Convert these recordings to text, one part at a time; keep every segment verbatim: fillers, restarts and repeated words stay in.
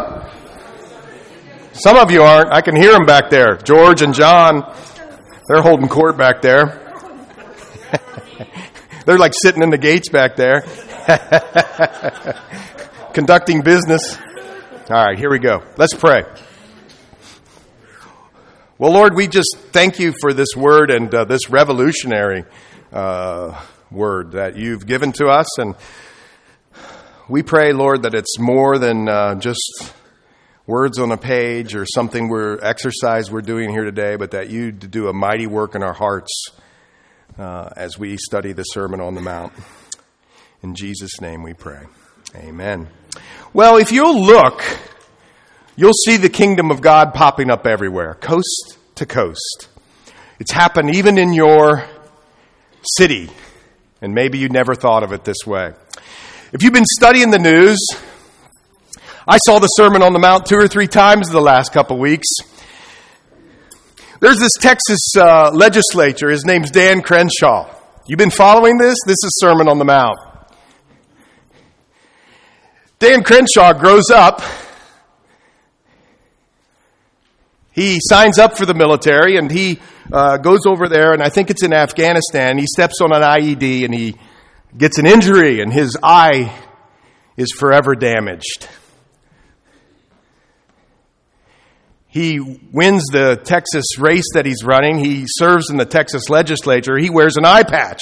Huh? Some of you aren't. I can hear them back there. George and John, they're holding court back there. They're like sitting in the gates back there. Conducting business. All right, here we go. Let's pray. Well, Lord, we just thank you for this word and uh, this revolutionary uh, word that you've given to us. And we pray, Lord, that it's more than uh, just words on a page or something we're exercise we're doing here today, but that you do a mighty work in our hearts uh, as we study the Sermon on the Mount. In Jesus' name we pray. Amen. Well, if you'll look, you'll see the kingdom of God popping up everywhere, coast to coast. It's happened even in your city, and maybe you never thought of it this way. If you've been studying the news, I saw the Sermon on the Mount two or three times in the last couple weeks. There's this Texas uh, legislator. His name's Dan Crenshaw. You've been following this? This is Sermon on the Mount. Dan Crenshaw grows up. He signs up for the military, and he uh, goes over there, and I think it's in Afghanistan. He steps on an I E D, and he gets an injury, and his eye is forever damaged. He wins the Texas race that he's running. He serves in the Texas legislature. He wears an eye patch.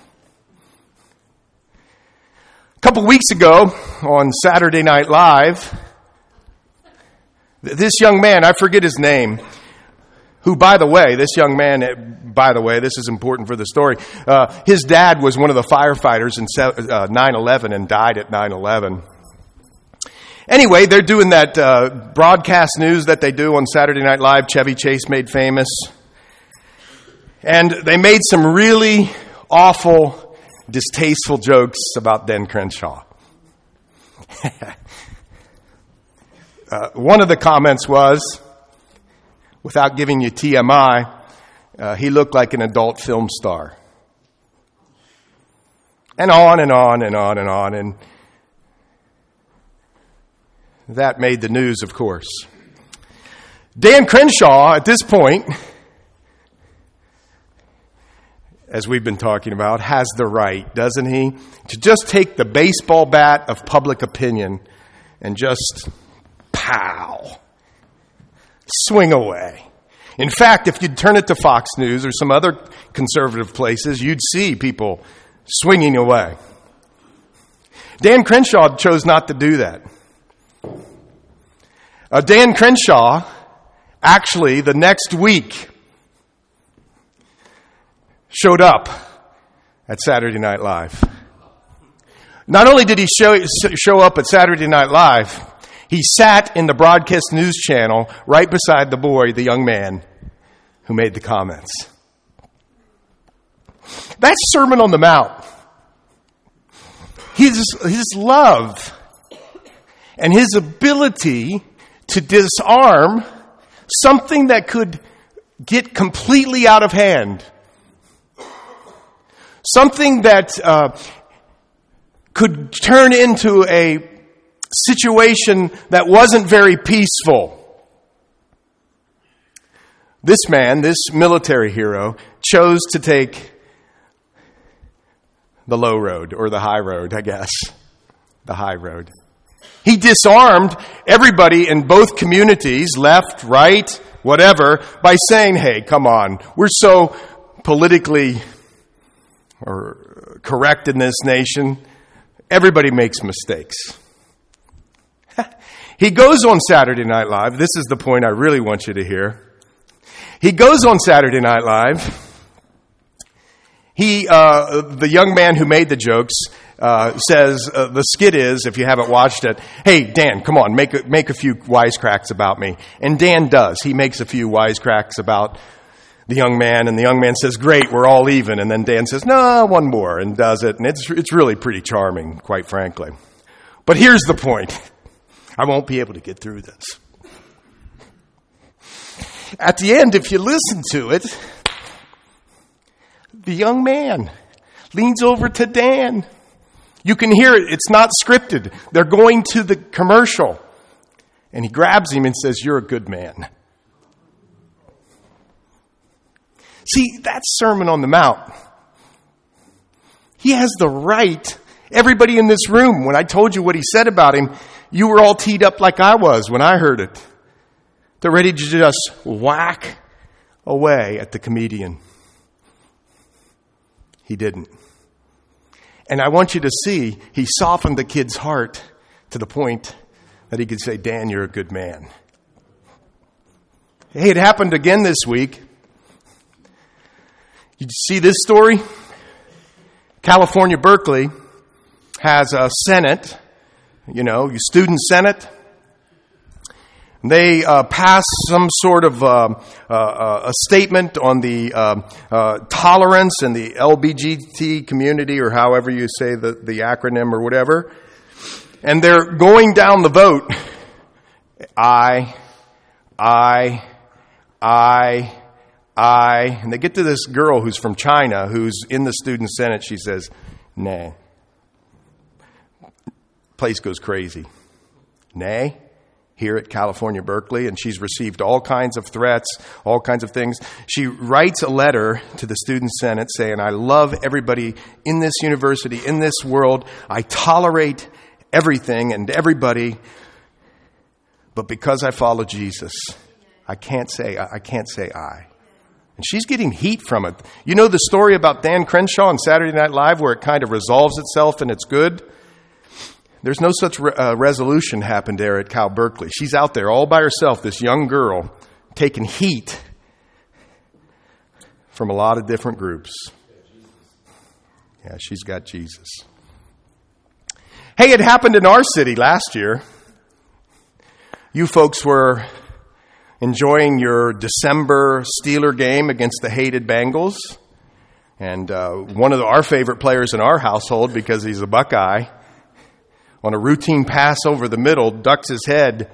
A couple weeks ago on Saturday Night Live, this young man, I forget his name, who, by the way, this young man, by the way, this is important for the story, uh, his dad was one of the firefighters in nine eleven and died at nine eleven. Anyway, they're doing that uh, broadcast news that they do on Saturday Night Live, Chevy Chase made famous. And they made some really awful, distasteful jokes about Dan Crenshaw. uh, one of the comments was, without giving you T M I, uh, he looked like an adult film star. And on and on and on and on. And that made the news, of course. Dan Crenshaw, at this point, as we've been talking about, has the right, doesn't he, to just take the baseball bat of public opinion and just pow, swing away. In fact, if you'd turn it to Fox News or some other conservative places, you'd see people swinging away. Dan Crenshaw chose not to do that. Uh, Dan Crenshaw, actually, the next week, showed up at Saturday Night Live. Not only did he show, show up at Saturday Night Live, he sat in the broadcast news channel right beside the boy, the young man, who made the comments. That's Sermon on the Mount. His, his love and his ability to disarm something that could get completely out of hand. Something that uh, could turn into a situation that wasn't very peaceful. This man, this military hero, chose to take the low road, or the high road, I guess. The high road. He disarmed everybody in both communities, left, right, whatever, by saying, hey, come on, we're so politically or correct in this nation. Everybody makes mistakes. He goes on Saturday Night Live. This is the point I really want you to hear. He goes on Saturday Night Live. He, uh, the young man who made the jokes, uh, says, uh, the skit is, if you haven't watched it, hey, Dan, come on, make a, make a few wisecracks about me. And Dan does. He makes a few wisecracks about the young man, and the young man says, great, we're all even. And then Dan says, no, one more, and does it. And it's, it's really pretty charming, quite frankly. But here's the point. I won't be able to get through this. At the end, if you listen to it, the young man leans over to Dan. You can hear it. It's not scripted. They're going to the commercial. And he grabs him and says, "You're a good man." See, that's Sermon on the Mount. He has the right. Everybody in this room, when I told you what he said about him, you were all teed up like I was when I heard it. They're ready to just whack away at the comedian. He didn't. And I want you to see, he softened the kid's heart to the point that he could say, "Dan, you're a good man." Hey, it happened again this week. Did you see this story? California, Berkeley has a Senate, you know, your student Senate. They uh, pass some sort of uh, uh, a statement on the uh, uh, tolerance in the L G B T community, or however you say the, the acronym or whatever. And they're going down the vote. I, I, I, I. And they get to this girl who's from China, who's in the student Senate. She says, "Nay." Place goes crazy. Nay. Here at California, Berkeley, and she's received all kinds of threats, all kinds of things. She writes a letter to the Student Senate saying, "I love everybody in this university, in this world. I tolerate everything and everybody, but because I follow Jesus, I can't say I can't say I." And she's getting heat from it. You know the story about Dan Crenshaw on Saturday Night Live where it kind of resolves itself and it's good? There's no such re- uh, resolution happened there at Cal Berkeley. She's out there all by herself, this young girl, taking heat from a lot of different groups. Yeah, she's got Jesus. Hey, it happened in our city last year. You folks were enjoying your December Steeler game against the hated Bengals. And uh, one of the, our favorite players in our household, because he's a Buckeye, on a routine pass over the middle, ducks his head,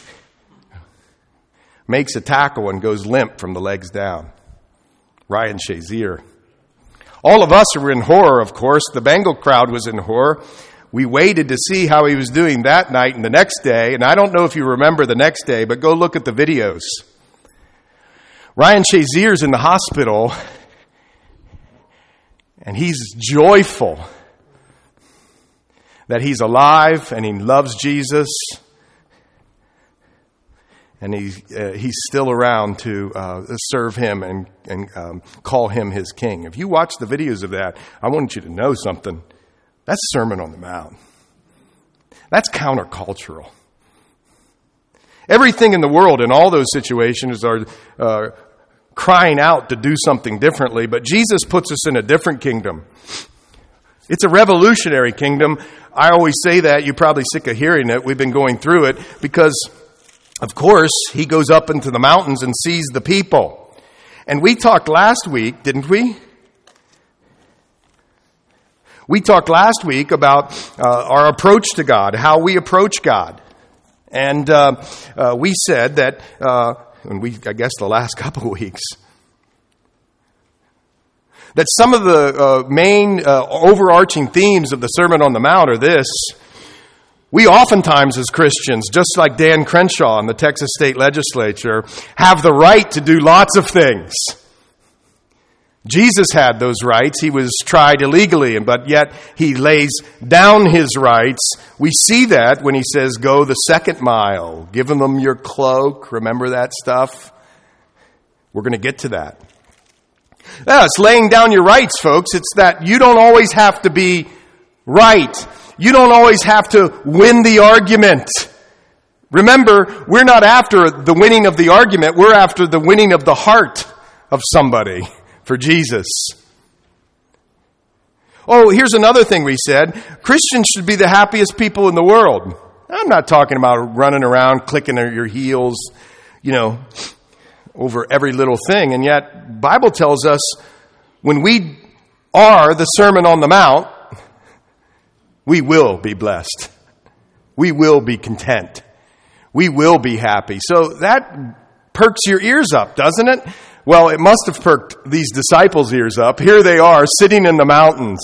makes a tackle, and goes limp from the legs down. Ryan Shazier. All of us were in horror, of course. The Bengal crowd was in horror. We waited to see how he was doing that night and the next day. And I don't know if you remember the next day, but go look at the videos. Ryan Shazier's in the hospital, and he's joyful that he's alive and he loves Jesus, and he, uh, he's still around to uh, serve him and, and um, call him his king. If you watch the videos of that, I want you to know something. That's Sermon on the Mount. That's countercultural. Everything in the world in all those situations are uh, crying out to do something differently, but Jesus puts us in a different kingdom. It's a revolutionary kingdom. I always say that. You're probably sick of hearing it. We've been going through it because, of course, he goes up into the mountains and sees the people. And we talked last week, didn't we? We talked last week about uh, our approach to God, how we approach God. And uh, uh, we said that, uh, and we, I guess the last couple of weeks, that some of the uh, main uh, overarching themes of the Sermon on the Mount are this. We oftentimes as Christians, just like Dan Crenshaw in the Texas State Legislature, have the right to do lots of things. Jesus had those rights. He was tried illegally, but yet he lays down his rights. We see that when he says, "Go the second mile, give them your cloak." Remember that stuff? We're going to get to that. Yeah, it's laying down your rights, folks. It's that you don't always have to be right. You don't always have to win the argument. Remember, we're not after the winning of the argument. We're after the winning of the heart of somebody for Jesus. Oh, here's another thing we said. Christians should be the happiest people in the world. I'm not talking about running around, clicking at your heels, you know, over every little thing. And yet, Bible tells us when we are the Sermon on the Mount, we will be blessed. We will be content. We will be happy. So that perks your ears up, doesn't it? Well, it must have perked these disciples' ears up. Here they are, sitting in the mountains,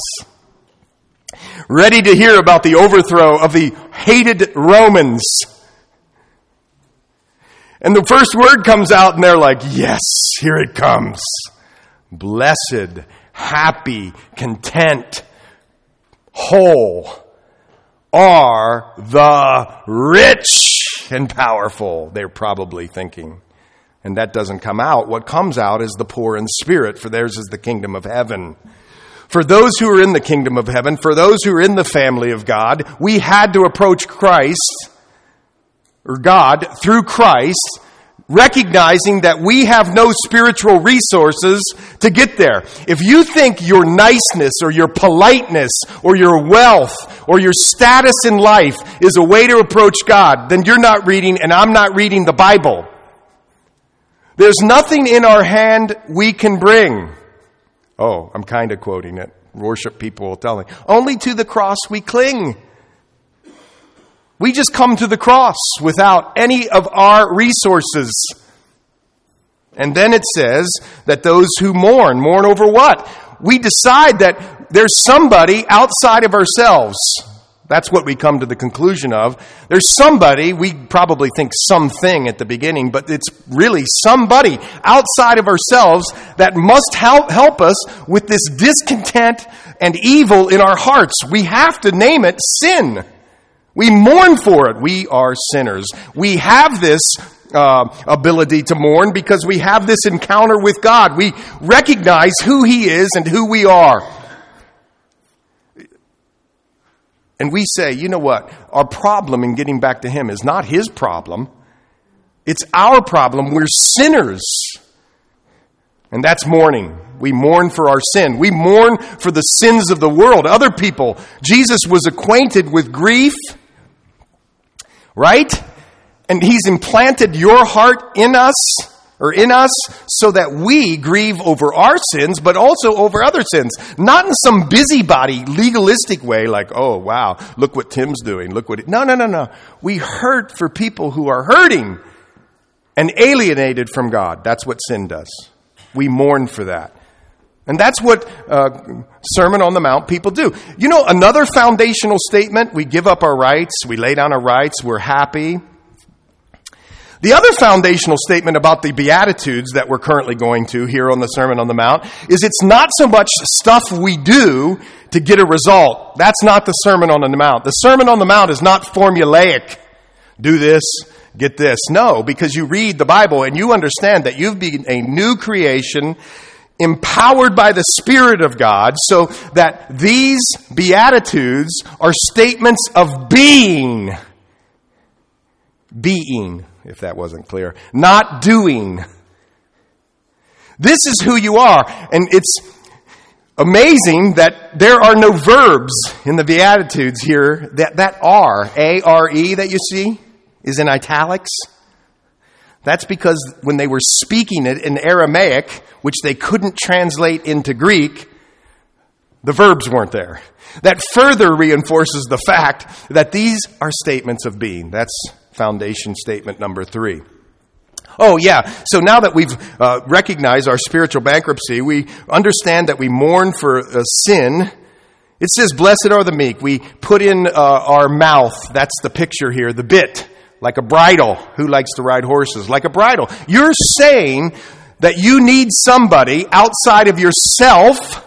ready to hear about the overthrow of the hated Romans. And the first word comes out and they're like, yes, here it comes. Blessed, happy, content, whole are the rich and powerful, they're probably thinking. And that doesn't come out. What comes out is the poor in spirit, for theirs is the kingdom of heaven. For those who are in the kingdom of heaven, for those who are in the family of God, we had to approach Christ, or God, through Christ, recognizing that we have no spiritual resources to get there. If you think your niceness or your politeness or your wealth or your status in life is a way to approach God, then you're not reading, and I'm not reading the Bible. There's nothing in our hand we can bring. Oh, I'm kind of quoting it. Worship people will tell me, only to the cross we cling. We just come to the cross without any of our resources. And then it says that those who mourn, mourn over what? We decide that there's somebody outside of ourselves. That's what we come to the conclusion of. There's somebody, we probably think something at the beginning, but it's really somebody outside of ourselves that must help, help us with this discontent and evil in our hearts. We have to name it sin. We mourn for it. We are sinners. We have this uh, ability to mourn because we have this encounter with God. We recognize who He is and who we are. And we say, you know what? Our problem in getting back to Him is not His problem. It's our problem. We're sinners. And that's mourning. We mourn for our sin. We mourn for the sins of the world, other people. Jesus was acquainted with grief, right? And He's implanted your heart in us, or in us, so that we grieve over our sins, but also over other sins. Not in some busybody, legalistic way, like, oh, wow, look what Tim's doing. Look what... It... No, no, no, no. We hurt for people who are hurting and alienated from God. That's what sin does. We mourn for that. And that's what uh, Sermon on the Mount people do. You know, another foundational statement, we give up our rights, we lay down our rights, we're happy. The other foundational statement about the Beatitudes that we're currently going to here on the Sermon on the Mount is it's not so much stuff we do to get a result. That's not the Sermon on the Mount. The Sermon on the Mount is not formulaic. Do this, get this. No, because you read the Bible and you understand that you've been a new creation, empowered by the Spirit of God, so that these Beatitudes are statements of being. Being, if that wasn't clear. Not doing. This is who you are. And it's amazing that there are no verbs in the Beatitudes here that, that are. A R E that you see is in italics. That's because when they were speaking it in Aramaic, which they couldn't translate into Greek, the verbs weren't there. That further reinforces the fact that these are statements of being. That's foundation statement number three. Oh, yeah. So now that we've uh, recognized our spiritual bankruptcy, we understand that we mourn for uh, sin. It says, blessed are the meek. We put in uh, our mouth, that's the picture here, the bit, like a bridle. Who likes to ride horses? Like a bridle. You're saying that you need somebody outside of yourself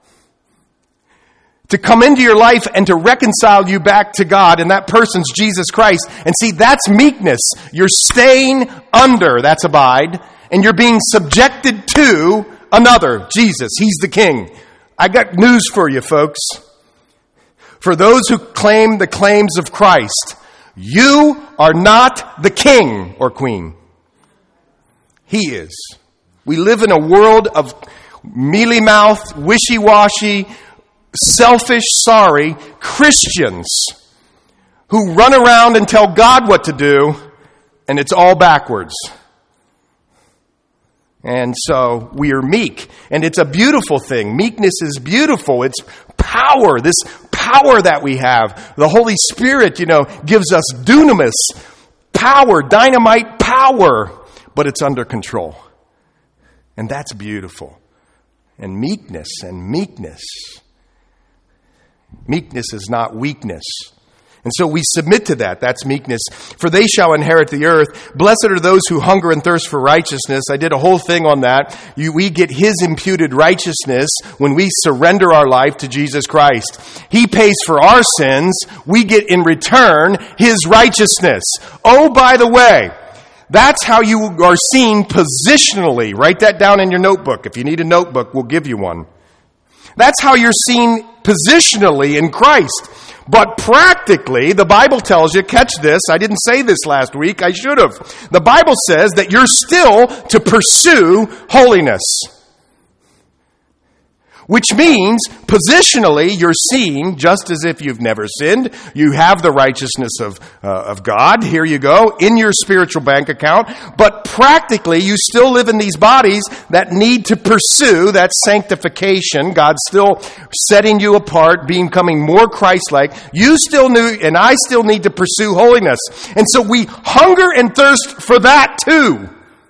to come into your life and to reconcile you back to God, and that person's Jesus Christ. And see, that's meekness. You're staying under, that's abide, and you're being subjected to another, Jesus. He's the King. I got news for you, folks. For those who claim the claims of Christ, you are not the king or queen. He is. We live in a world of mealy-mouthed, wishy-washy, selfish, sorry Christians who run around and tell God what to do, and it's all backwards. And so we are meek, and it's a beautiful thing. Meekness is beautiful. It's power, this power that we have. The Holy Spirit, you know, gives us dunamis, power, dynamite power, but it's under control. And that's beautiful. And meekness and meekness. Meekness is not weakness. And so we submit to that. That's meekness. For they shall inherit the earth. Blessed are those who hunger and thirst for righteousness. I did a whole thing on that. You, we get His imputed righteousness when we surrender our life to Jesus Christ. He pays for our sins. We get in return His righteousness. Oh, by the way, that's how you are seen positionally. Write that down in your notebook. If you need a notebook, we'll give you one. That's how you're seen positionally in Christ. But practically, the Bible tells you, catch this, I didn't say this last week, I should have. The Bible says that you're still to pursue holiness. Which means, positionally, you're seen just as if you've never sinned. You have the righteousness of uh, of God, here you go, in your spiritual bank account. But practically, you still live in these bodies that need to pursue that sanctification. God's still setting you apart, becoming more Christ-like. You still need, and I still need to pursue holiness. And so we hunger and thirst for that too.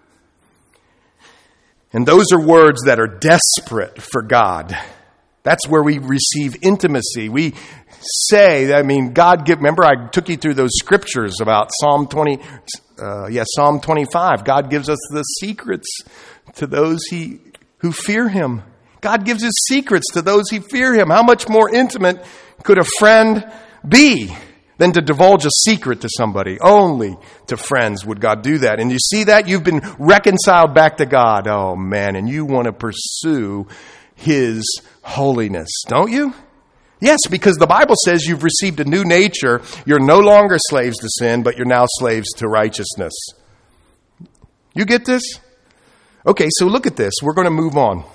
And those are words that are desperate for God. That's where we receive intimacy. We say, I mean, God give, remember I took you through those scriptures about Psalm twenty, uh, yeah, Psalm twenty-five. God gives us the secrets to those he, who fear Him. God gives His secrets to those who fear Him. How much more intimate could a friend be than to divulge a secret to somebody? Only to friends would God do that. And you see that? You've been reconciled back to God. Oh, man. And you want to pursue His holiness, don't you? Yes, because the Bible says you've received a new nature. You're no longer slaves to sin, but you're now slaves to righteousness. You get this? Okay, so look at this. We're going to move on.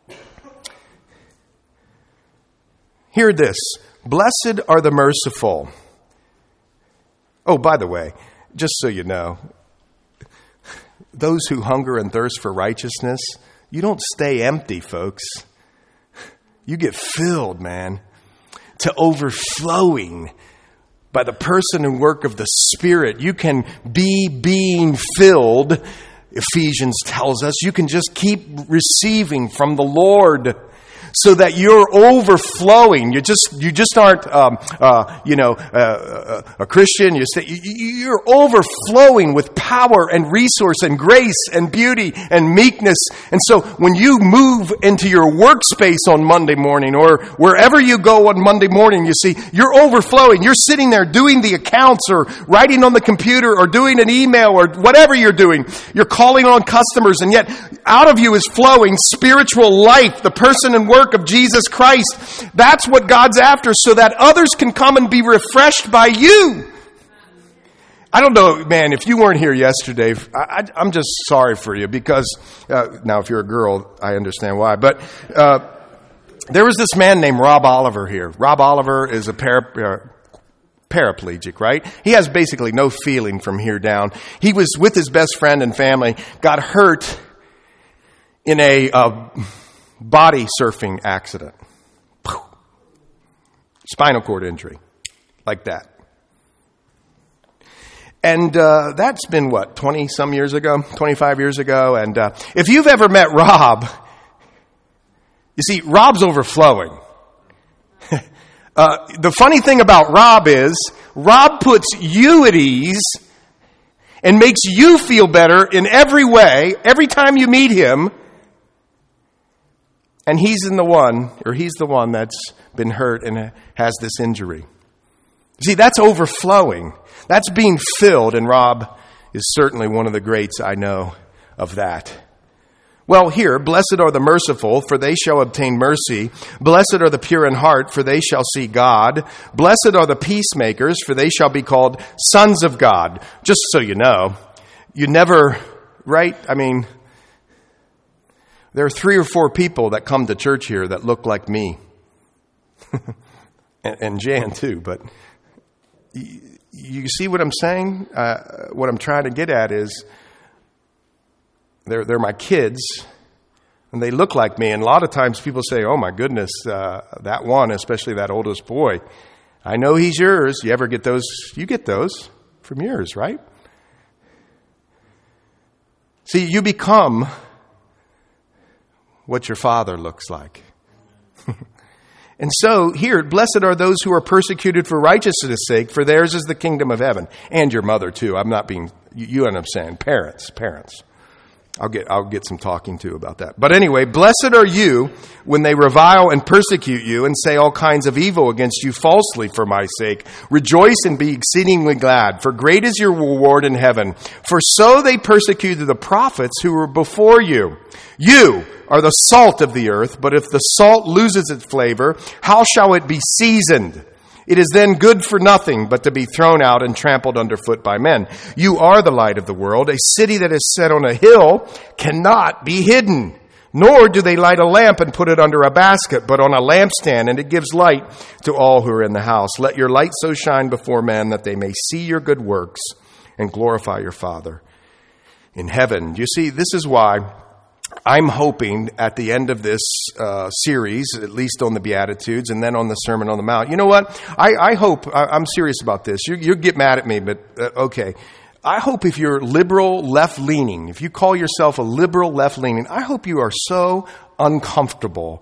Hear this. Blessed are the merciful. Oh, by the way, just so you know, those who hunger and thirst for righteousness, you don't stay empty, folks. You get filled, man, to overflowing by the person and work of the Spirit. You can be being filled, Ephesians tells us. You can just keep receiving from the Lord, so that you're overflowing. You just you just aren't um, uh, you know uh, a Christian. You say you're overflowing with power and resource and grace and beauty and meekness. And so when you move into your workspace on Monday morning or wherever you go on Monday morning, you see you're overflowing. You're sitting there doing the accounts or writing on the computer or doing an email or whatever you're doing. You're calling on customers, and yet out of you is flowing spiritual life. The person and work of Jesus Christ. That's what God's after, so that others can come and be refreshed by you. I don't know, man, if you weren't here yesterday, I, I, I'm just sorry for you because, uh, now if you're a girl, I understand why, but uh, there was this man named Rob Oliver here. Rob Oliver is a para, uh, paraplegic, right? He has basically no feeling from here down. He was with his best friend and family, got hurt in a uh, body surfing accident. Spinal cord injury. Like that. And uh, that's been, what, twenty-some years ago? twenty-five years ago? And uh, if you've ever met Rob, you see, Rob's overflowing. uh, the funny thing about Rob is, Rob puts you at ease and makes you feel better in every way, every time you meet him. And he's in the one, or he's the one that's been hurt and has this injury. See, that's overflowing. That's being filled, and Rob is certainly one of the greats I know of that. Well, here, blessed are the merciful, for they shall obtain mercy. Blessed are the pure in heart, for they shall see God. Blessed are the peacemakers, for they shall be called sons of God. Just so you know, you never, right? I mean, there are three or four people that come to church here that look like me. and, and Jan too, but you, you see what I'm saying? Uh, what I'm trying to get at is they're, they're my kids and they look like me. And a lot of times people say, oh my goodness, uh, that one, especially that oldest boy, I know he's yours. You ever get those? You get those from yours, right? See, you become what your father looks like. And so here, blessed are those who are persecuted for righteousness' sake, for theirs is the kingdom of heaven. And your mother too. I'm not being, you, you end up saying parents, parents. I'll get, I'll get some talking to about that. But anyway, blessed are you when they revile and persecute you and say all kinds of evil against you falsely for my sake. Rejoice and be exceedingly glad, for great is your reward in heaven. For so they persecuted the prophets who were before you. You are the salt of the earth, but if the salt loses its flavor, how shall it be seasoned? It is then good for nothing but to be thrown out and trampled underfoot by men. You are the light of the world. A city that is set on a hill cannot be hidden. Nor do they light a lamp and put it under a basket, but on a lampstand, and it gives light to all who are in the house. Let your light so shine before men that they may see your good works and glorify your Father in heaven. You see, this is why I'm hoping at the end of this uh, series, at least on the Beatitudes and then on the Sermon on the Mount. You know what? I, I hope, I, I'm serious about this. You, you get mad at me, but uh, okay. I hope if you're liberal left-leaning, if you call yourself a liberal left-leaning, I hope you are so uncomfortable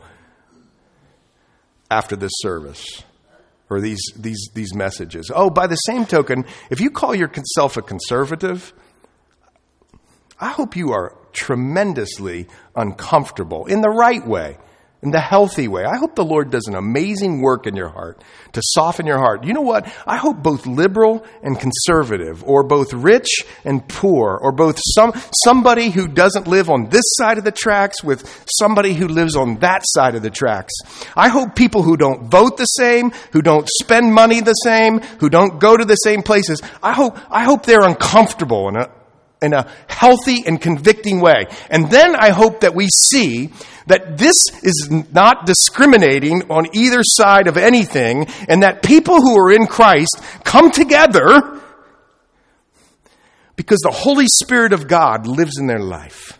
after this service or these, these, these messages. Oh, by the same token, if you call yourself a conservative, I hope you are tremendously uncomfortable in the right way, in the healthy way. I hope the Lord does an amazing work in your heart to soften your heart. You know what? I hope both liberal and conservative, or both rich and poor, or both some somebody who doesn't live on this side of the tracks with somebody who lives on that side of the tracks. I hope people who don't vote the same, who don't spend money the same, who don't go to the same places, I hope I hope they're uncomfortable in a in a healthy and convicting way. And then I hope that we see that this is not discriminating on either side of anything, and that people who are in Christ come together because the Holy Spirit of God lives in their life.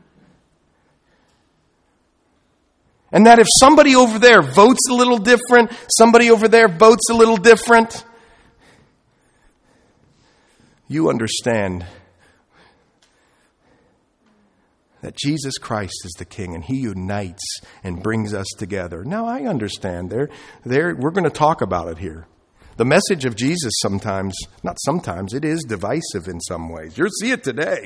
And that if somebody over there votes a little different, somebody over there votes a little different, you understand that Jesus Christ is the King, and He unites and brings us together. Now, I understand. There, there, we're going to talk about it here. The message of Jesus sometimes, not sometimes, it is divisive in some ways. You'll see it today.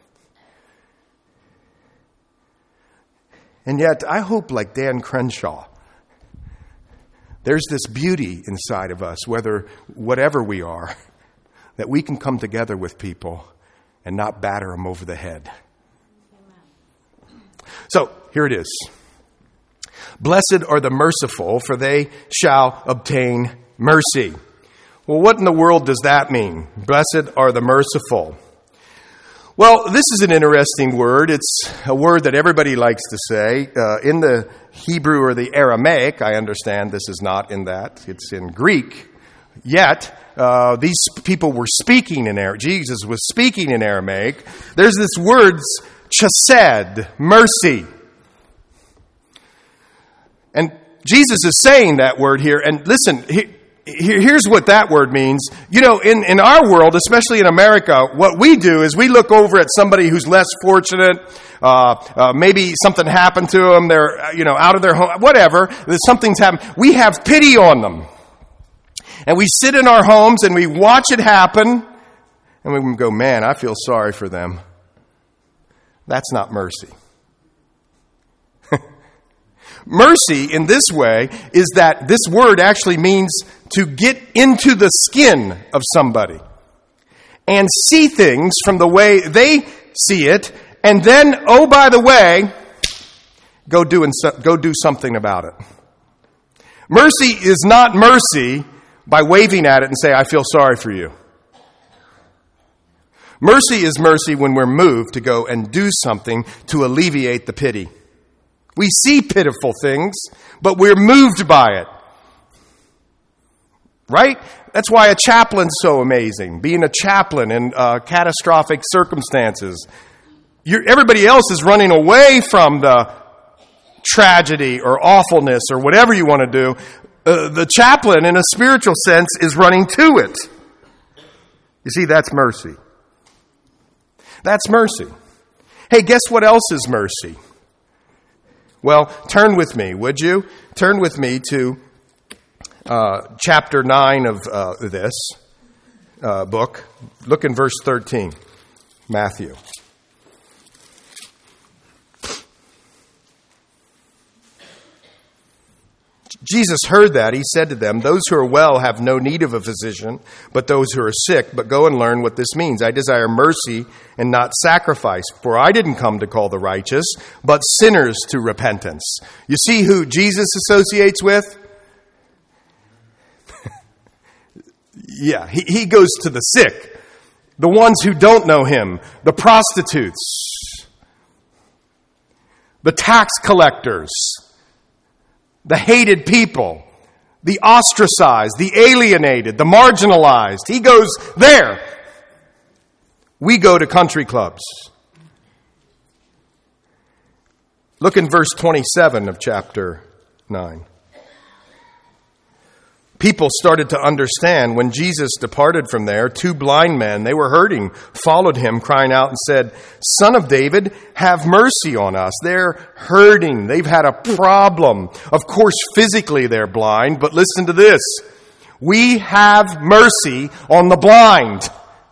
And yet, I hope, like Dan Crenshaw, there's this beauty inside of us, whether whatever we are, that we can come together with people and not batter them over the head. So, here it is. Blessed are the merciful, for they shall obtain mercy. Well, what in the world does that mean? Blessed are the merciful. Well, this is an interesting word. It's a word that everybody likes to say. Uh, in the Hebrew or the Aramaic, I understand this is not in that. It's in Greek. Yet, uh, these people were speaking in Aramaic. Jesus was speaking in Aramaic. There's this word, chesed, mercy. And Jesus is saying that word here. And listen, he, here's what that word means. You know, in, in our world, especially in America, what we do is we look over at somebody who's less fortunate. Uh, uh, maybe something happened to them. They're, you know, out of their home, whatever. Something's happened. We have pity on them. And we sit in our homes and we watch it happen. And we go, man, I feel sorry for them. That's not mercy. Mercy in this way is that this word actually means to get into the skin of somebody and see things from the way they see it, and then, oh, by the way, go do, and so, go do something about it. Mercy is not mercy by waving at it and say, I feel sorry for you. Mercy is mercy when we're moved to go and do something to alleviate the pity. We see pitiful things, but we're moved by it. Right? That's why a chaplain's so amazing. Being a chaplain in uh, catastrophic circumstances. You're, everybody else is running away from the tragedy or awfulness or whatever you want to do. Uh, the chaplain, in a spiritual sense, is running to it. You see, that's mercy. That's mercy. Hey, guess what else is mercy? Well, turn with me, would you? Turn with me to uh, chapter nine of uh, this uh, book. Look in verse thirteen, Matthew. Jesus heard that. He said to them, those who are well have no need of a physician, but those who are sick. But go and learn what this means. I desire mercy and not sacrifice, for I didn't come to call the righteous, but sinners to repentance. You see who Jesus associates with? yeah, he, he goes to the sick, the ones who don't know him, the prostitutes, the tax collectors, the hated people, the ostracized, the alienated, the marginalized. He goes there. We go to country clubs. Look in verse twenty-seven of chapter nine. People started to understand when Jesus departed from there. Two blind men, they were hurting, followed him, crying out and said, Son of David, have mercy on us. They're hurting. They've had a problem. Of course, physically they're blind, but listen to this. We have mercy on the blind.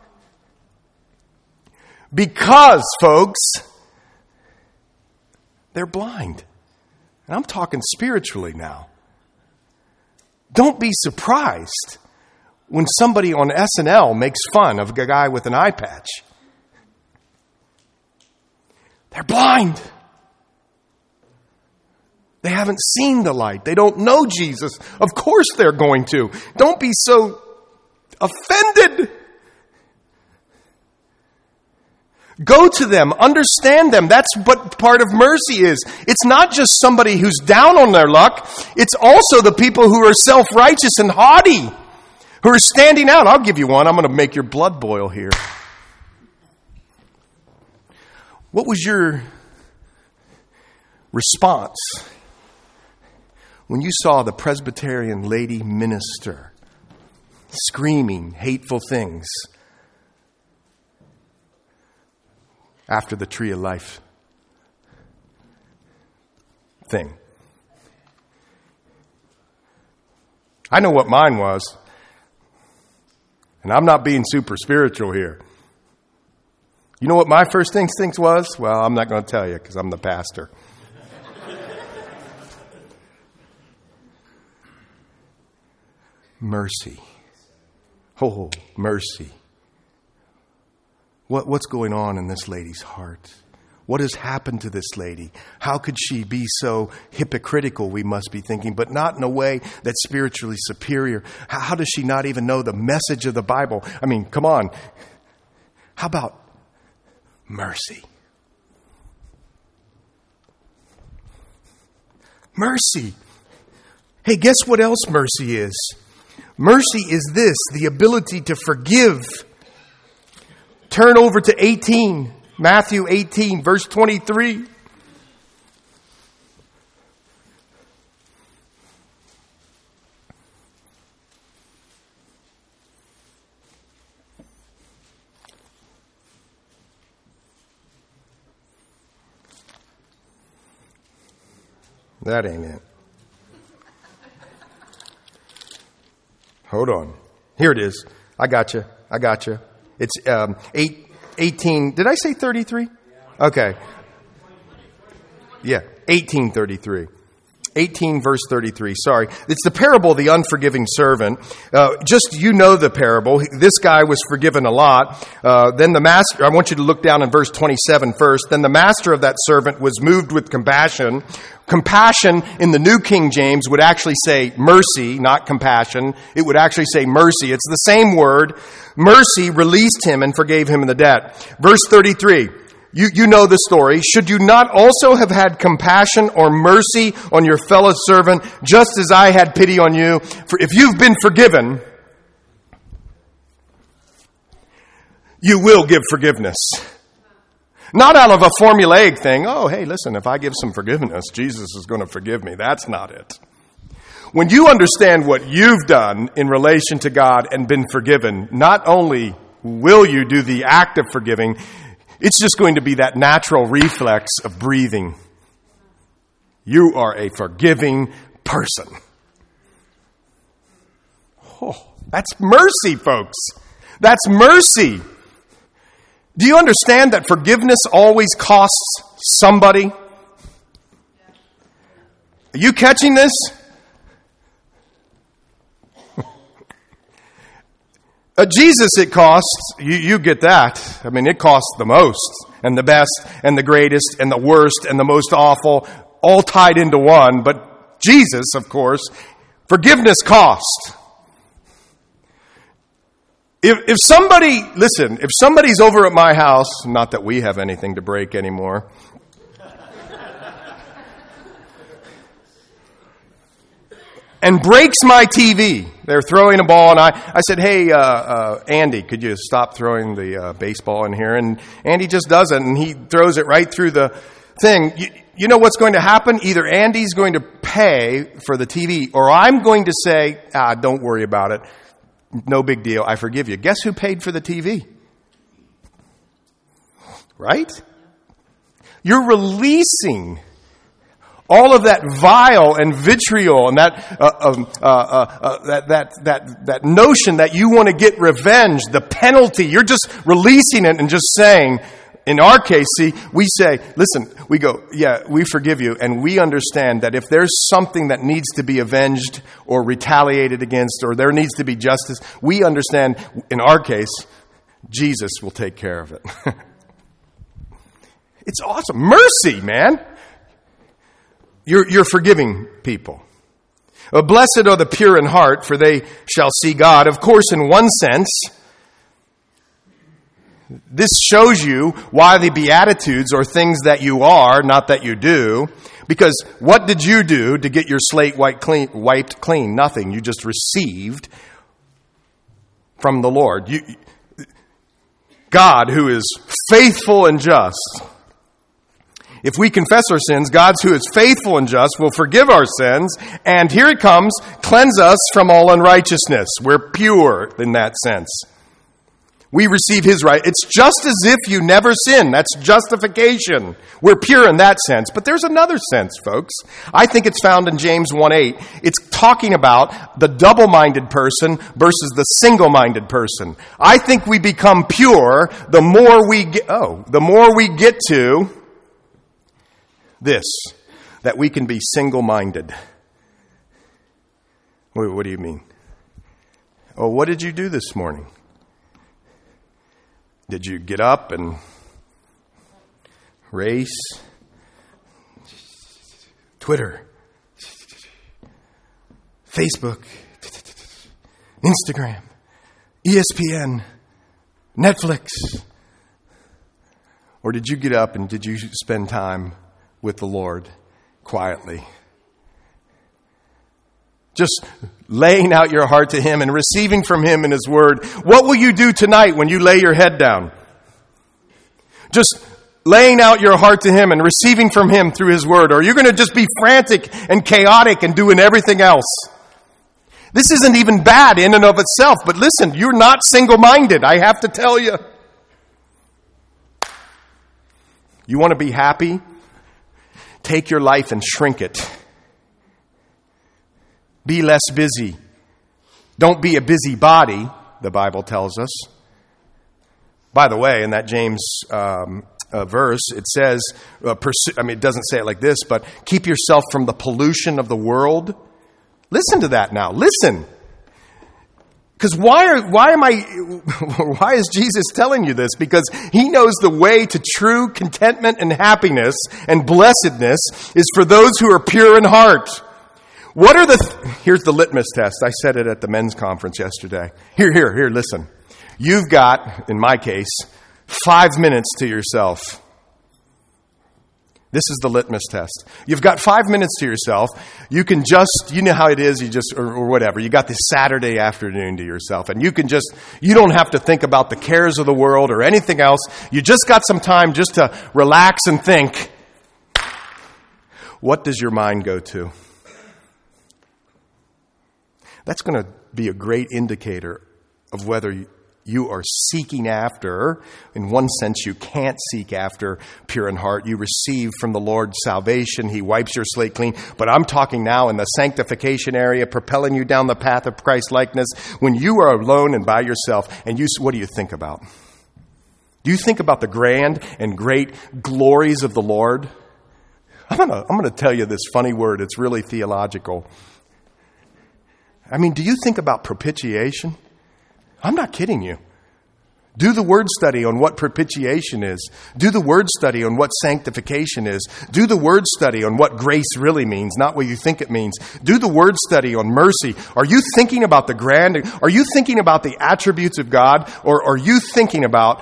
Because, folks, they're blind. And I'm talking spiritually now. Don't be surprised when somebody on S N L makes fun of a guy with an eye patch. They're blind. They haven't seen the light. They don't know Jesus. Of course they're going to. Don't be so offended. Go to them, understand them. That's what part of mercy is. It's not just somebody who's down on their luck. It's also the people who are self-righteous and haughty, who are standing out. I'll give you one. I'm going to make your blood boil here. What was your response when you saw the Presbyterian lady minister screaming hateful things after the Tree of Life thing? I know what mine was. And I'm not being super spiritual here. You know what my first instinct was? Well, I'm not going to tell you because I'm the pastor. Mercy. Oh, mercy. What, what's going on in this lady's heart? What has happened to this lady? How could she be so hypocritical, we must be thinking, but not in a way that's spiritually superior? How, how does she not even know the message of the Bible? I mean, come on. How about mercy? Mercy. Hey, guess what else mercy is? Mercy is this, the ability to forgive. Turn over to eighteen, Matthew eighteen, verse twenty-three. That ain't it. Hold on. Here it is. I got you. I got you. It's um, eight, eighteen. Did I say thirty-three? Okay. Yeah, eighteen thirty-three. eighteen verse thirty-three. Sorry. It's the parable of the unforgiving servant. Uh, just, you know the parable. This guy was forgiven a lot. Uh, then the master, I want you to look down in verse twenty-seven first. Then the master of that servant was moved with compassion. Compassion in the New King James would actually say mercy, not compassion. It would actually say mercy. It's the same word. Mercy released him and forgave him the debt. Verse thirty-three. You, you know the story. Should you not also have had compassion or mercy on your fellow servant, just as I had pity on you? For if you've been forgiven, you will give forgiveness. Not out of a formulaic thing. Oh, hey, listen, if I give some forgiveness, Jesus is going to forgive me. That's not it. When you understand what you've done in relation to God and been forgiven, not only will you do the act of forgiving, it's just going to be that natural reflex of breathing. You are a forgiving person. Oh, that's mercy, folks. That's mercy. Do you understand that forgiveness always costs somebody? Are you catching this? uh, Jesus, it costs, you, you get that. I mean, it costs the most and the best and the greatest and the worst and the most awful, all tied into one. But Jesus, of course, forgiveness costs. If, if somebody, listen, if somebody's over at my house, not that we have anything to break anymore, and breaks my T V, they're throwing a ball, and I, I said, hey, uh, uh, Andy, could you stop throwing the uh, baseball in here? And Andy just does it, and he throws it right through the thing. You, you know what's going to happen? Either Andy's going to pay for the T V, or I'm going to say, ah, don't worry about it. No big deal. I forgive you. Guess who paid for the T V? Right? You're releasing all of that vile and vitriol and that uh, uh, uh, uh, that that that that notion that you want to get revenge, the penalty. You're just releasing it and just saying. In our case, see, we say, listen, we go, yeah, we forgive you, and we understand that if there's something that needs to be avenged or retaliated against, or there needs to be justice, we understand, in our case, Jesus will take care of it. It's awesome. Mercy, man. You're, you're forgiving people. Well, blessed are the pure in heart, for they shall see God. Of course, in one sense, this shows you why the Beatitudes are things that you are, not that you do. Because what did you do to get your slate wiped clean? Wiped clean? Nothing. You just received from the Lord. You, God, who is faithful and just. If we confess our sins, God, who is faithful and just, will forgive our sins. And here it comes, cleanse us from all unrighteousness. We're pure in that sense. We receive His right. It's just as if you never sin. That's justification. We're pure in that sense. But there's another sense, folks. I think it's found in James one eight. It's talking about the double-minded person versus the single-minded person. I think we become pure the more we get, oh, the more we get to this, that we can be single-minded. Wait, what do you mean? Oh, what did you do this morning? Did you get up and race? Twitter, Facebook, Instagram, E S P N, Netflix? Or did you get up and did you spend time with the Lord quietly? Just laying out your heart to Him and receiving from Him in His Word. What will you do tonight when you lay your head down? Just laying out your heart to Him and receiving from Him through His Word. Or are you going to just be frantic and chaotic and doing everything else? This isn't even bad in and of itself. But listen, you're not single-minded. I have to tell you. You want to be happy? Take your life and shrink it. Be less busy. Don't be a busybody, the Bible tells us. By the way, in that James um, uh, verse, it says, uh, pursue, I mean, it doesn't say it like this, but keep yourself from the pollution of the world. Listen to that now. Listen. Because why are, why am I, why is Jesus telling you this? Because He knows the way to true contentment and happiness and blessedness is for those who are pure in heart. What are the, th- here's the litmus test. I said it at the men's conference yesterday. Here, here, here, listen. You've got, in my case, five minutes to yourself. This is the litmus test. You've got five minutes to yourself. You can just, you know how it is, you just, or, or whatever. You got this Saturday afternoon to yourself, and you can just, you don't have to think about the cares of the world or anything else. You just got some time just to relax and think. What does your mind go to? That's going to be a great indicator of whether you are seeking after. In one sense, you can't seek after pure in heart. You receive from the Lord salvation. He wipes your slate clean. But I'm talking now in the sanctification area, propelling you down the path of Christ-likeness. When you are alone and by yourself, and you, what do you think about? Do you think about the grand and great glories of the Lord? I'm gonna, I'm gonna tell you this funny word. It's really theological. I mean, do you think about propitiation? I'm not kidding you. Do the word study on what propitiation is. Do the word study on what sanctification is. Do the word study on what grace really means, not what you think it means. Do the word study on mercy. Are you thinking about the grand? Are you thinking about the attributes of God? Or are you thinking about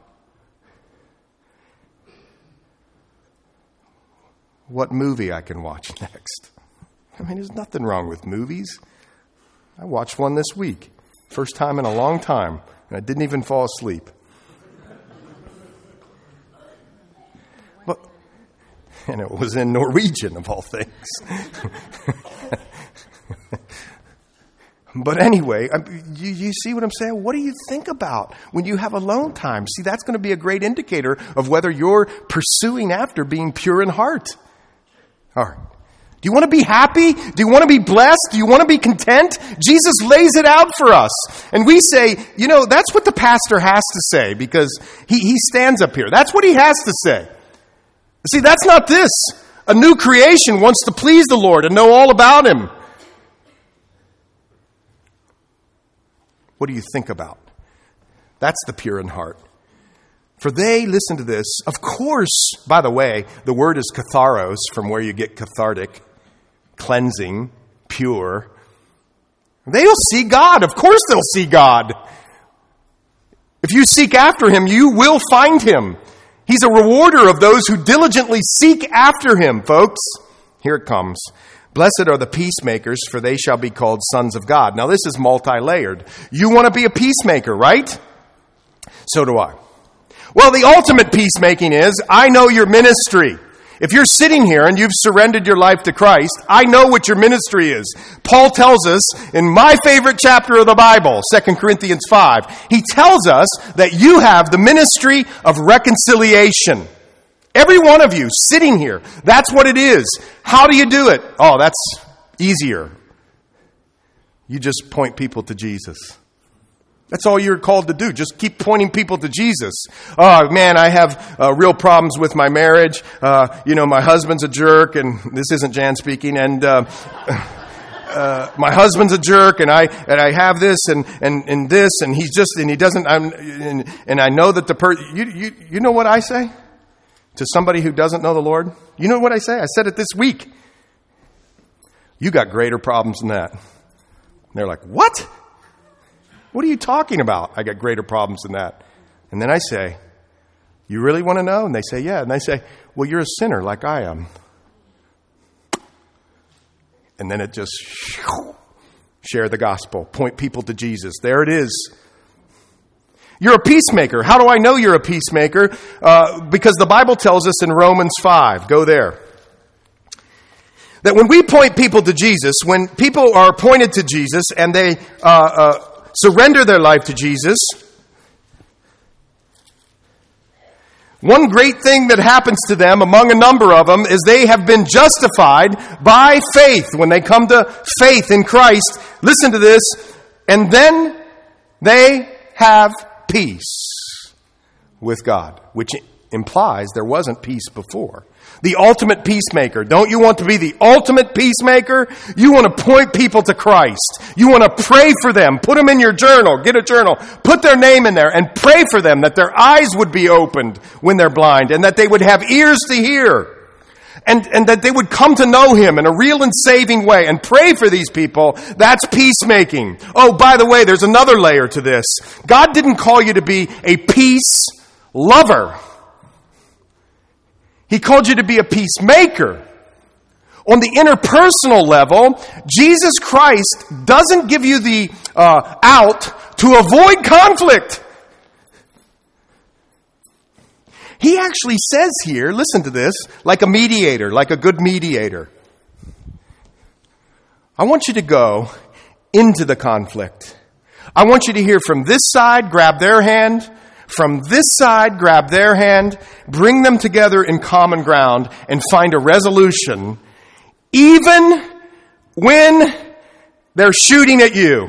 what movie I can watch next? I mean, there's nothing wrong with movies. I watched one this week. First time in a long time. And I didn't even fall asleep. But, and it was in Norwegian, of all things. But anyway, you, you see what I'm saying? What do you think about when you have alone time? See, that's going to be a great indicator of whether you're pursuing after being pure in heart. All right. Do you want to be happy? Do you want to be blessed? Do you want to be content? Jesus lays it out for us. And we say, you know, that's what the pastor has to say because he, he stands up here. That's what he has to say. See, that's not this. A new creation wants to please the Lord and know all about Him. What do you think about? That's the pure in heart. For they, listen to this, of course, by the way, the word is katharos, from where you get cathartic, cleansing, pure. They'll see God. Of course they'll see God. If you seek after Him, you will find Him. He's a rewarder of those who diligently seek after Him, folks. Here it comes. Blessed are the peacemakers, for they shall be called sons of God. Now this is multi-layered. You want to be a peacemaker, right? So do I. Well, the ultimate peacemaking is, I know your ministry. If you're sitting here and you've surrendered your life to Christ, I know what your ministry is. Paul tells us in my favorite chapter of the Bible, Second Corinthians five, he tells us that you have the ministry of reconciliation. Every one of you sitting here, that's what it is. How do you do it? Oh, that's easier. You just point people to Jesus. That's all you're called to do. Just keep pointing people to Jesus. Oh, man, I have uh, real problems with my marriage. Uh, you know, my husband's a jerk, and this isn't Jan speaking, and uh, uh, my husband's a jerk, and I and I have this and, and, and this, and he's just, and he doesn't, I'm, and, and I know that the person, you, you, you know what I say to somebody who doesn't know the Lord? You know what I say? I said it this week. You got greater problems than that. And they're like, what? What are you talking about? I got greater problems than that. And then I say, you really want to know? And they say, yeah. And they say, well, you're a sinner like I am. And then it just, share the gospel. Point people to Jesus. There it is. You're a peacemaker. How do I know you're a peacemaker? Uh, because the Bible tells us in Romans five, go there, that when we point people to Jesus, when people are pointed to Jesus and they uh, uh, surrender their life to Jesus, one great thing that happens to them, among a number of them, is they have been justified by faith. When they come to faith in Christ, listen to this, and then they have peace with God, which implies there wasn't peace before. The ultimate peacemaker. Don't you want to be the ultimate peacemaker? You want to point people to Christ. You want to pray for them. Put them in your journal. Get a journal. Put their name in there and pray for them that their eyes would be opened when they're blind and that they would have ears to hear. And, and that they would come to know Him in a real and saving way and pray for these people. That's peacemaking. Oh, by the way, there's another layer to this. God didn't call you to be a peace lover. He called you to be a peacemaker. On the interpersonal level, Jesus Christ doesn't give you the uh, out to avoid conflict. He actually says here, listen to this, like a mediator, like a good mediator. I want you to go into the conflict. I want you to hear from this side, grab their hand. From this side, grab their hand. Bring them together in common ground and find a resolution, even when they're shooting at you.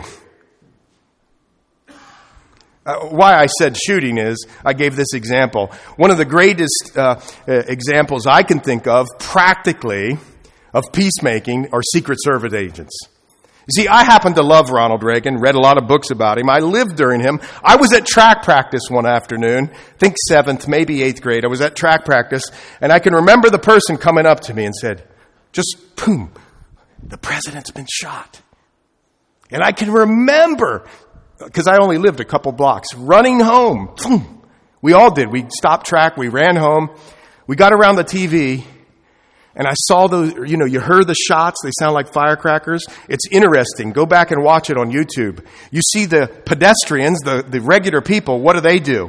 Uh, why I said shooting is, I gave this example. One of the greatest uh, uh, examples I can think of, practically, of peacemaking are Secret Service agents. You see, I happen to love Ronald Reagan, read a lot of books about him. I lived during him. I was at track practice one afternoon, I think seventh, maybe eighth grade. I was at track practice, and I can remember the person coming up to me and said, just boom, the president's been shot. And I can remember, because I only lived a couple blocks, running home. Boom. We all did. We stopped track. We ran home. We got around the T V, and I saw those, you know, you heard the shots. They sound like firecrackers. It's interesting. Go back and watch it on YouTube. You see the pedestrians, the, the regular people. What do they do?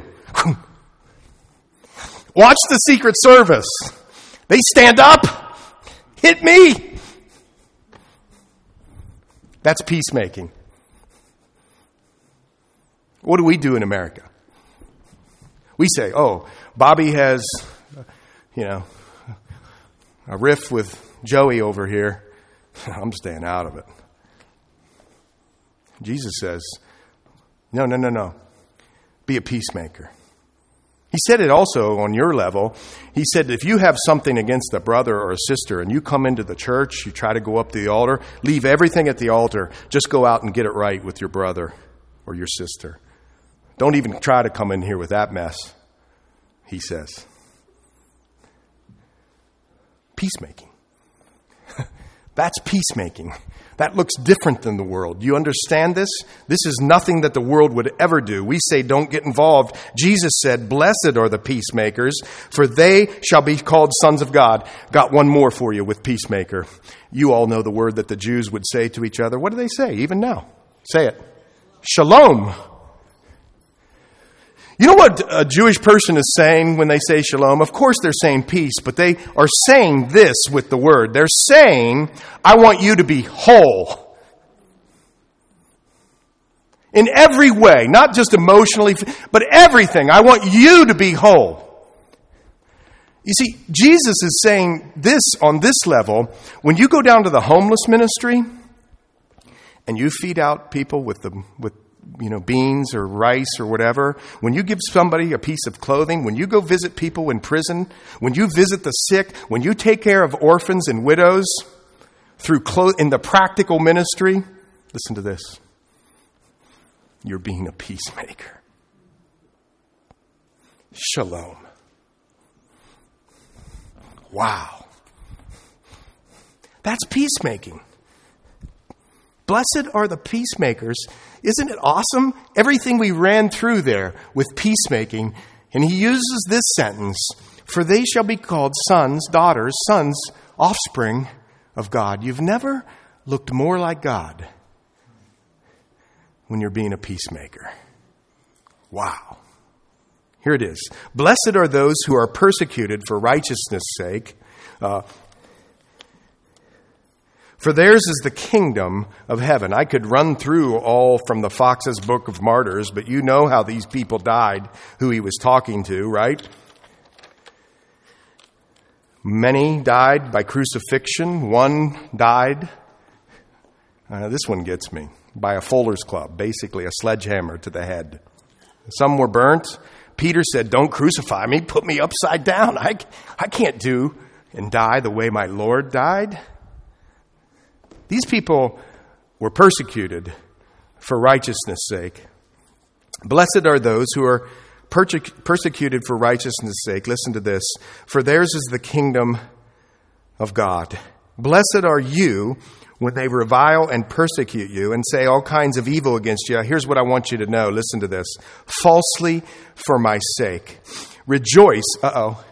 Watch the Secret Service. They stand up. Hit me. That's peacemaking. What do we do in America? We say, oh, Bobby has, you know, a riff with Joey over here. I'm staying out of it. Jesus says, no, no, no, no. Be a peacemaker. He said it also on your level. He said, if you have something against a brother or a sister and you come into the church, you try to go up to the altar, leave everything at the altar. Just go out and get it right with your brother or your sister. Don't even try to come in here with that mess, he says. Peacemaking. That's peacemaking. That looks different than the world. You understand this? This is nothing that the world would ever do. We say don't get involved. Jesus said, blessed are the peacemakers, for they shall be called sons of God. Got one more for you with peacemaker. You all know the word that the Jews would say to each other. What do they say even now? Say it. Shalom. You know what a Jewish person is saying when they say shalom? Of course they're saying peace, but they are saying this with the word. They're saying, I want you to be whole. In every way, not just emotionally, but everything. I want you to be whole. You see, Jesus is saying this on this level. When you go down to the homeless ministry and you feed out people with the with you know, beans or rice or whatever, when you give somebody a piece of clothing, when you go visit people in prison, when you visit the sick, when you take care of orphans and widows through clo- in the practical ministry, listen to this. You're being a peacemaker. Shalom. Wow. That's peacemaking. Blessed are the peacemakers. Isn't it awesome? Everything we ran through there with peacemaking. And he uses this sentence, for they shall be called sons, daughters, sons, offspring of God. You've never looked more like God when you're being a peacemaker. Wow. Here it is. Blessed are those who are persecuted for righteousness' sake. Uh, For theirs is the kingdom of heaven. I could run through all from the Fox's Book of Martyrs, but you know how these people died, who he was talking to, right? Many died by crucifixion. One died, uh, this one gets me, by a Fuller's Club, basically a sledgehammer to the head. Some were burnt. Peter said, don't crucify me, put me upside down. I, I can't do and die the way my Lord died. These people were persecuted for righteousness' sake. Blessed are those who are perse- persecuted for righteousness' sake. Listen to this. For theirs is the kingdom of God. Blessed are you when they revile and persecute you and say all kinds of evil against you. Here's what I want you to know. Listen to this. Falsely for my sake. Rejoice. Uh-oh.